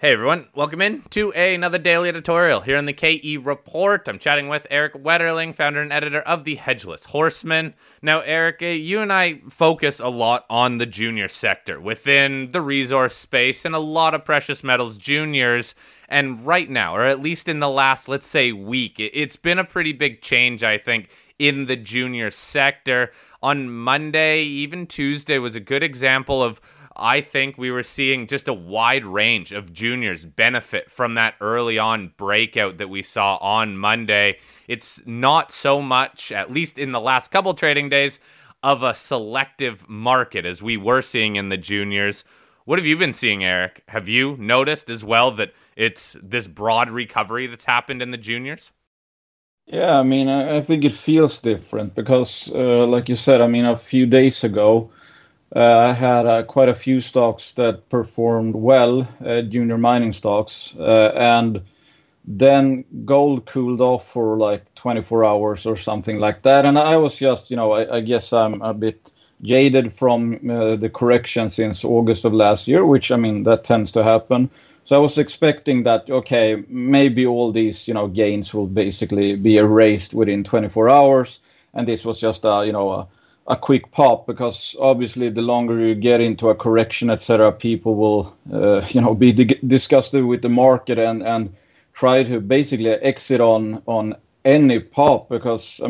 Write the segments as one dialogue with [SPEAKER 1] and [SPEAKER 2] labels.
[SPEAKER 1] Hey everyone, welcome in to another daily editorial here in the KE Report. I'm chatting with Eric Wetterling, founder and editor of the Hedgeless Horseman. Now, Eric, you and I focus a lot on the junior sector within the resource space and a lot of precious metals juniors. And right now, or at least in the last, let's say, week, it's been a pretty big change, I think, in the junior sector. On Monday, even Tuesday was a good example of I think we were seeing just a wide range of juniors benefit from that early on breakout that we saw on Monday. It's not so much, at least in the last couple trading days, of a selective market as we were seeing in the juniors. What have you been seeing, Eric? Have you noticed as well that it's this broad recovery that's happened in the juniors?
[SPEAKER 2] Yeah, I think it feels different because, like you said, a few days ago, I had quite a few stocks that performed well, junior mining stocks, and then gold cooled off for like 24 hours or something like that. And I was just, I guess I'm a bit jaded from the correction since August of last year, which, that tends to happen. So I was expecting that, okay, maybe all these, gains will basically be erased within 24 hours. And this was just a quick pop, because obviously the longer you get into a correction, etc., people will be disgusted with the market and try to basically exit on any pop, because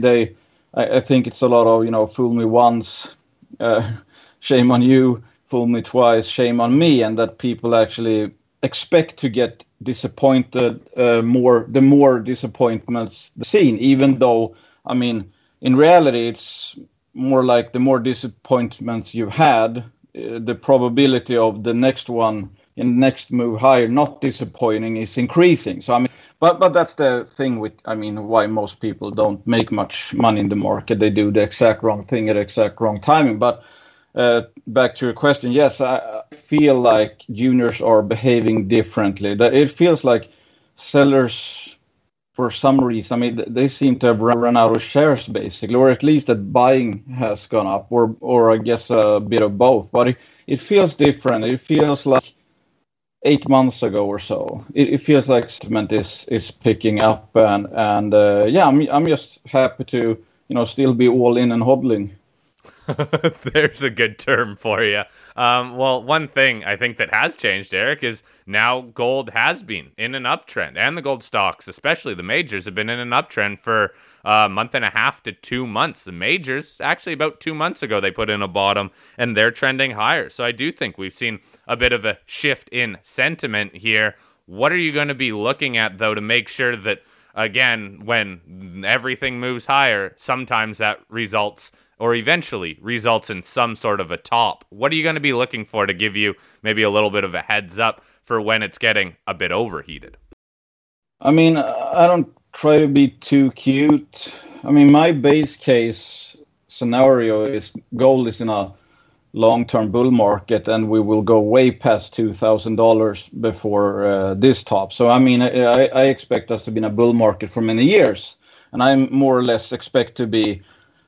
[SPEAKER 2] I think it's a lot of fool me once, shame on you, fool me twice, shame on me, and that people actually expect to get disappointed the more disappointments seen, even though in reality it's more like the more disappointments you've had, the probability of the next one in next move higher not disappointing is increasing. So but that's the thing with why most people don't make much money in the market. They do the exact wrong thing at exact wrong timing. But back to your question, yes, I feel like juniors are behaving differently. That it feels like sellers, for some reason, they seem to have run out of shares, basically, or at least that buying has gone up, or I guess a bit of both. But it feels different. It feels like 8 months ago or so. It feels like sentiment is picking up, and yeah, I'm just happy to still be all in and hodling.
[SPEAKER 1] There's a good term for you. Well, one thing I think that has changed, Eric, is now gold has been in an uptrend, and the gold stocks, especially the majors, have been in an uptrend for a month and a half to 2 months. The majors, actually about 2 months ago, they put in a bottom, and they're trending higher. So I do think we've seen a bit of a shift in sentiment here. What are you going to be looking at, though, to make sure that, again, when everything moves higher, sometimes that results or eventually results in some sort of a top? What are you going to be looking for to give you maybe a little bit of a heads up for when it's getting a bit overheated?
[SPEAKER 2] I don't try to be too cute. My base case scenario is gold is in a long-term bull market, and we will go way past $2,000 before this top. So I expect us to be in a bull market for many years, and I more or less expect to be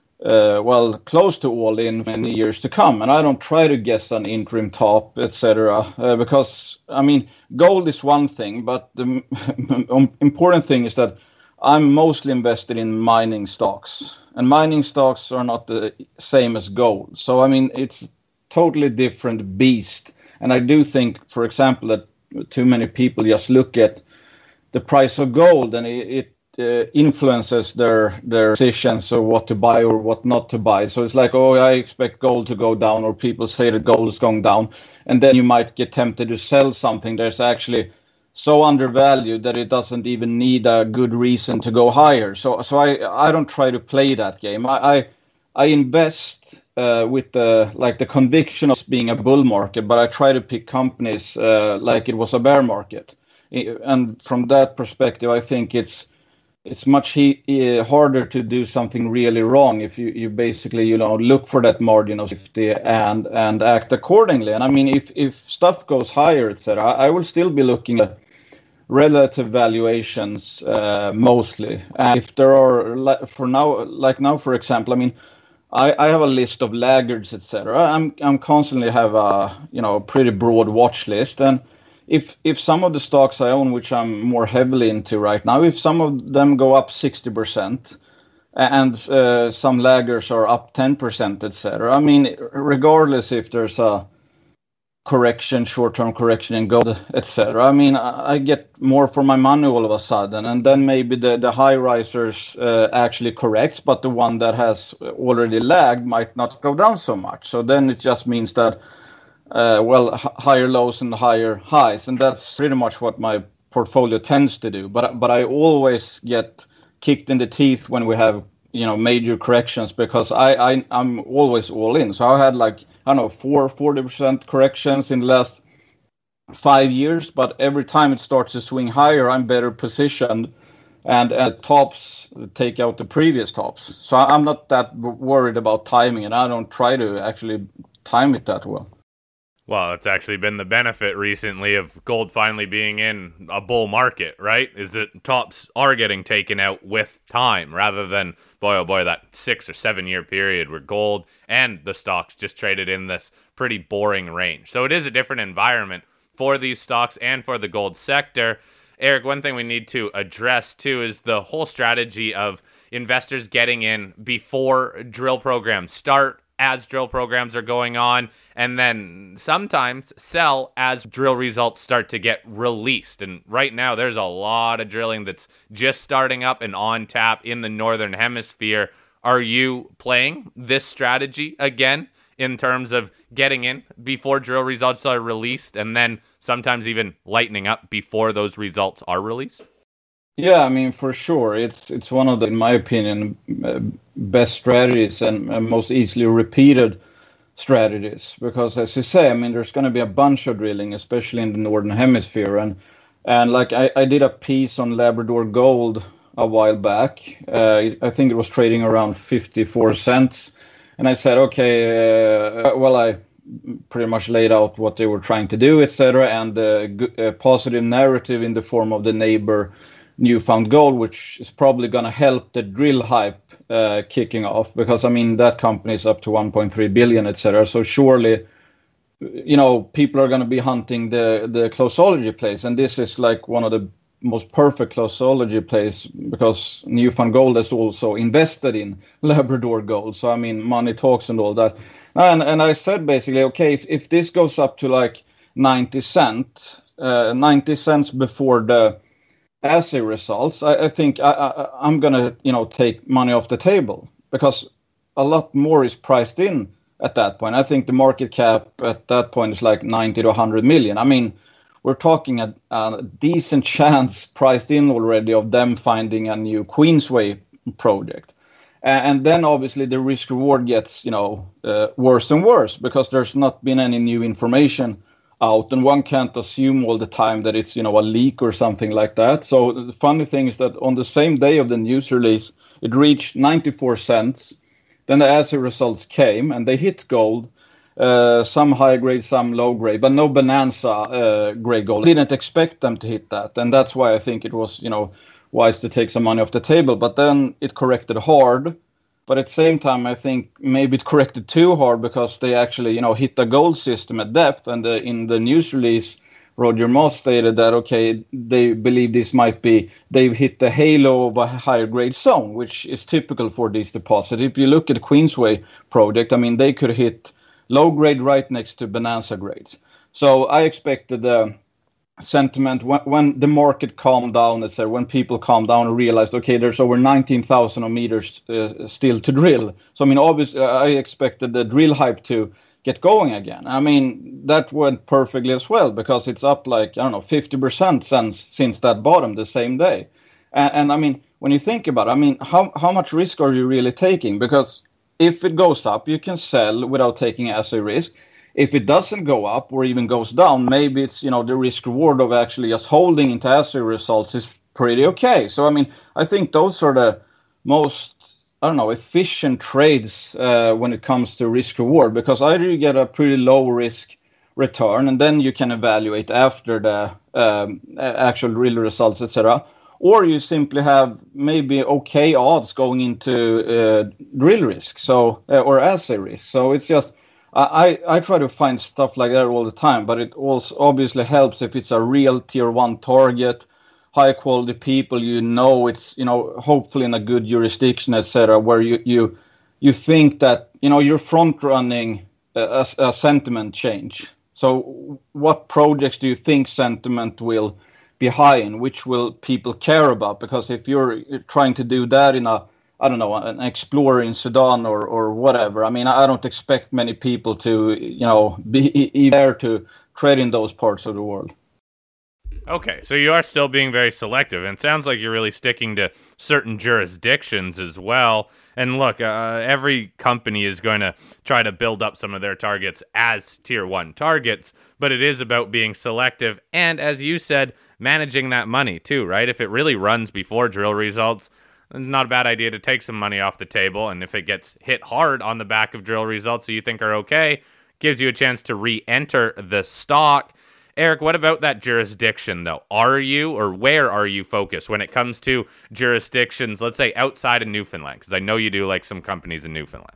[SPEAKER 2] close to all in many years to come. And I don't try to guess an interim top, etc., because gold is one thing, but the important thing is that I'm mostly invested in mining stocks, and mining stocks are not the same as gold. So it's totally different beast. And I do think, for example, that too many people just look at the price of gold, and it influences their decisions of what to buy or what not to buy. So it's like, oh, I expect gold to go down, or people say that gold is going down, and then you might get tempted to sell something that's actually so undervalued that it doesn't even need a good reason to go higher. So I don't try to play that game. I invest with the conviction of being a bull market, but I try to pick companies like it was a bear market. And from that perspective, I think it's much harder to do something really wrong if you basically look for that margin of safety and act accordingly. And if stuff goes higher, etc., I will still be looking at relative valuations mostly. And if there are now, for example, I have a list of laggards, etc. I'm constantly have a pretty broad watch list, and if some of the stocks I own, which I'm more heavily into right now, if some of them go up 60%, and some laggers are up 10%, etc. I mean, regardless if there's a correction, short-term correction in gold, etc. I mean, I get more for my money all of a sudden, and then maybe the high risers actually corrects, but the one that has already lagged might not go down so much. So then it just means that higher lows and higher highs, and that's pretty much what my portfolio tends to do. But I always get kicked in the teeth when we have major corrections, because I'm always all in. So I had like, I don't know, 40% corrections in the last 5 years, but every time it starts to swing higher, I'm better positioned, and at tops take out the previous tops. So I'm not that worried about timing, and I don't try to actually time it that well.
[SPEAKER 1] Well, it's actually been the benefit recently of gold finally being in a bull market, right? Is that tops are getting taken out with time, rather than, boy, oh boy, that 6 or 7 year period where gold and the stocks just traded in this pretty boring range. So it is a different environment for these stocks and for the gold sector. Eric, one thing we need to address too is the whole strategy of investors getting in before drill programs start, as drill programs are going on, and then sometimes sell as drill results start to get released. And right now, there's a lot of drilling that's just starting up and on tap in the Northern Hemisphere. Are you playing this strategy again in terms of getting in before drill results are released, and then sometimes even lightening up before those results are released?
[SPEAKER 2] Yeah, I mean, for sure. It's one of the, in my opinion, best strategies and most easily repeated strategies. Because as you say, I mean, there's going to be a bunch of drilling, especially in the Northern Hemisphere. And like I did a piece on Labrador Gold a while back. I think it was trading around 54 cents. And I said, okay, I pretty much laid out what they were trying to do, etc. And a positive narrative in the form of the neighbor Newfound Gold, which is probably going to help the drill hype kicking off, because I mean that company is up to 1.3 billion, etc. So surely, people are going to be hunting the closeology plays, and this is like one of the most perfect closeology plays, because Newfound Gold has also invested in Labrador Gold. So I mean, money talks and all that. And I said basically, okay, if this goes up to like 90 cents before the assay results, I think I'm gonna take money off the table, because a lot more is priced in at that point. I think the market cap at that point is like 90 to 100 million. I mean, we're talking a decent chance priced in already of them finding a new Queensway project. And then obviously the risk reward gets worse and worse, because there's not been any new information out, and one can't assume all the time that it's a leak or something like that. So the funny thing is that on the same day of the news release, it reached 94 cents. Then the assay results came, and they hit gold, some high grade, some low grade, but no Bonanza gray gold. I didn't expect them to hit that, and that's why I think it was wise to take some money off the table. But then it corrected hard. But at the same time, I think maybe it corrected too hard, because they actually, hit the gold system at depth. And in the news release, Roger Moss stated that, okay, they believe this might be, they've hit the halo of a higher grade zone, which is typical for these deposits. If you look at Queensway project, I mean, they could hit low grade right next to Bonanza grades. So I expected the sentiment when the market calmed down, let's say, when people calmed down and realized, okay, there's over 19,000 meters still to drill. So I mean, obviously, I expected the drill hype to get going again. I mean, that went perfectly as well, because it's up like, I don't know, 50% since that bottom the same day. And I mean, when you think about it, I mean, how much risk are you really taking? Because if it goes up, you can sell without taking assay risk. If it doesn't go up or even goes down, maybe it's, the risk reward of actually just holding into assay results is pretty okay. So, I mean, I think those are the most, efficient trades when it comes to risk reward, because either you get a pretty low risk return, and then you can evaluate after the actual real results, etc. Or you simply have maybe okay odds going into drill risk, or assay risk. So it's just, I try to find stuff like that all the time, but it also obviously helps if it's a real tier one target, high quality people, it's, hopefully in a good jurisdiction, etc., where you think that, you're front running a sentiment change. So what projects do you think sentiment will be high in, which will people care about? Because if you're trying to do that in I don't know, an explorer in Sudan or whatever. I mean, I don't expect many people to, be there to trade in those parts of the world.
[SPEAKER 1] Okay, so you are still being very selective, and it sounds like you're really sticking to certain jurisdictions as well. And look, every company is going to try to build up some of their targets as tier one targets, but it is about being selective and, as you said, managing that money too, right? If it really runs before drill results, not a bad idea to take some money off the table. And if it gets hit hard on the back of drill results that you think are okay, gives you a chance to re-enter the stock. Eric, what about that jurisdiction, though? Are you, or where are you focused when it comes to jurisdictions, let's say outside of Newfoundland? Because I know you do like some companies in Newfoundland.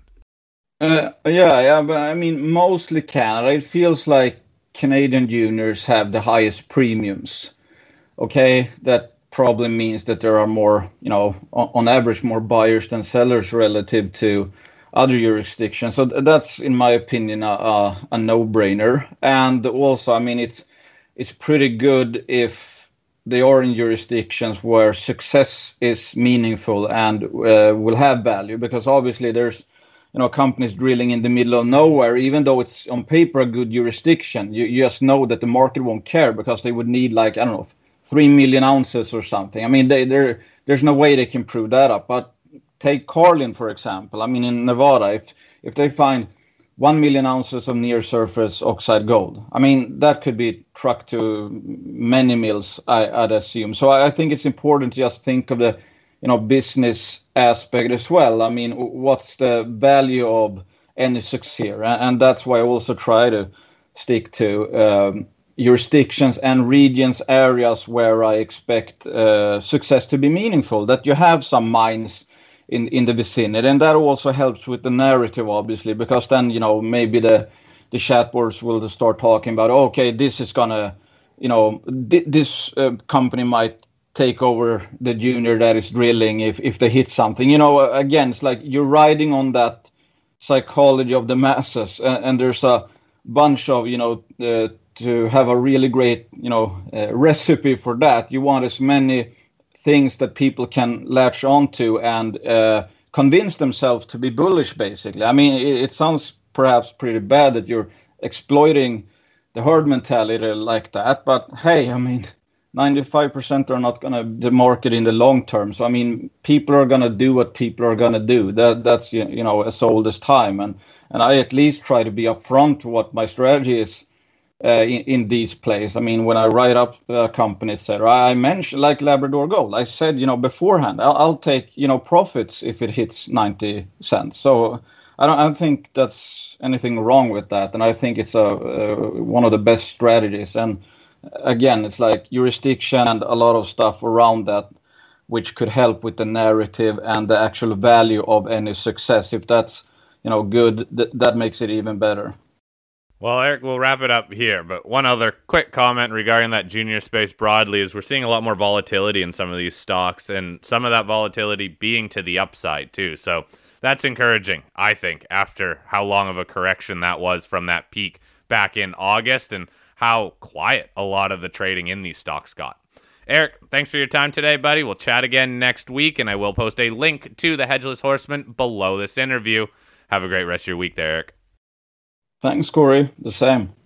[SPEAKER 2] Yeah, but I mean, mostly Canada. It feels like Canadian juniors have the highest premiums. Okay, that probably means that there are more, on average, more buyers than sellers relative to other jurisdictions. So that's, in my opinion, a no-brainer. And also, I mean, it's pretty good if they are in jurisdictions where success is meaningful and will have value, because obviously there's companies drilling in the middle of nowhere. Even though it's on paper a good jurisdiction, you just know that the market won't care, because they would need, like, I don't know, 3 million ounces or something. I mean, there's no way they can prove that up. But take Carlin, for example. I mean, in Nevada, if they find 1 million ounces of near surface oxide gold, I mean, that could be trucked to many mills, I'd assume. So I think it's important to just think of the business aspect as well. I mean, what's the value of any success here? And that's why I also try to stick to jurisdictions and regions, areas where I expect success to be meaningful, that you have some mines in the vicinity. And that also helps with the narrative, obviously, because then, maybe the chat boards will start talking about, okay, this is gonna, this company might take over the junior that is drilling if they hit something. Again, it's like you're riding on that psychology of the masses, and there's a bunch of, to have a really great, recipe for that. You want as many things that people can latch onto and convince themselves to be bullish, basically. I mean, it sounds perhaps pretty bad that you're exploiting the herd mentality like that, but hey, I mean, 95% are not going to the market in the long term. So I mean, people are going to do what people are going to do. That's as old as time, and I at least try to be upfront what my strategy is in these plays. I mean, when I write up companies, etc., I mentioned, like Labrador Gold, I said, beforehand, I'll take, profits if it hits 90 cents. So I don't think that's anything wrong with that. And I think it's one of the best strategies. And again, it's like jurisdiction and a lot of stuff around that, which could help with the narrative and the actual value of any success. If that's, good, that makes it even better.
[SPEAKER 1] Well, Eric, we'll wrap it up here, but one other quick comment regarding that junior space broadly is we're seeing a lot more volatility in some of these stocks, and some of that volatility being to the upside too. So that's encouraging, I think, after how long of a correction that was from that peak back in August and how quiet a lot of the trading in these stocks got. Eric, thanks for your time today, buddy. We'll chat again next week, and I will post a link to the Hedgeless Horseman below this interview. Have a great rest of your week there, Eric.
[SPEAKER 2] Thanks, Corey. The same.